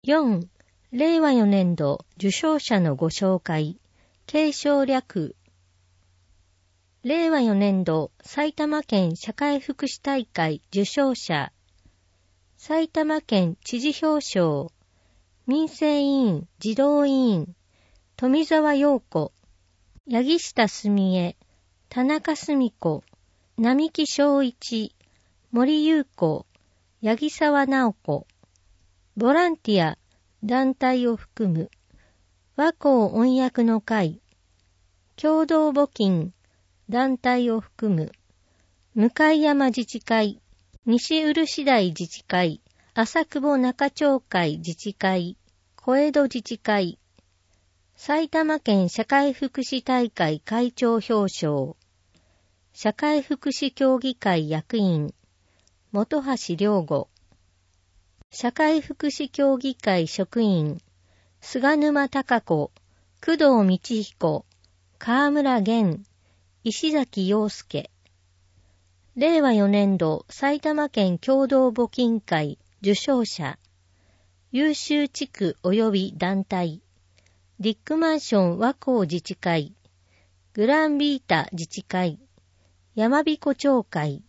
4. 令和4年度受賞者のご紹介。継承略。令和4年度埼玉県社会福祉大会受賞者。埼玉県知事表彰。民生委員児童委員。富澤陽子。八木下澄江。田中澄子。並木正一。森優子。八木沢直子。ボランティア、団体を含む。和光音訳の会。共同募金、団体を含む。向山自治会。西漆台自治会。浅久保中町会自治会。小江戸自治会。埼玉県社会福祉大会会長表彰。社会福祉協議会役員。本橋良吾。社会福祉協議会職員。菅沼貴子。工藤道彦。河村源。石崎陽介。令和4年度埼玉県共同募金会受賞者。優秀地区及び団体。ディックマンション和光自治会。グランビータ自治会。山彦町会。